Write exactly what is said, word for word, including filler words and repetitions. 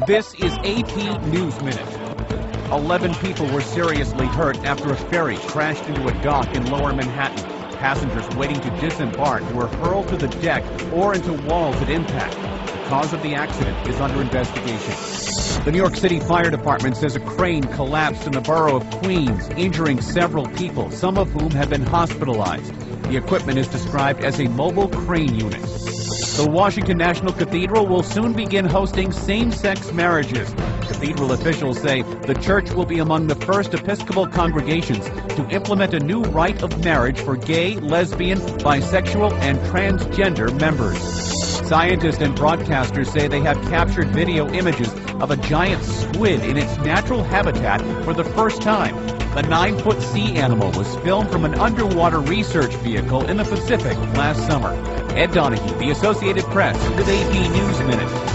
This is A P News Minute. Eleven people were seriously hurt after a ferry crashed into a dock in Lower Manhattan. Passengers waiting to disembark were hurled to the deck or into walls at impact. The cause of the accident is under investigation. The New York City Fire Department says a crane collapsed in the borough of Queens, injuring several people, some of whom have been hospitalized. The equipment is described as a mobile crane unit. The Washington National Cathedral will soon begin hosting same-sex marriages. Cathedral officials say the church will be among the first Episcopal congregations to implement a new rite of marriage for gay, lesbian, bisexual, and transgender members. Scientists and broadcasters say they have captured video images of a giant squid in its natural habitat for the first time. The nine-foot sea animal was filmed from an underwater research vehicle in the Pacific last summer. Ed Donahue, The Associated Press, with A P News Minute.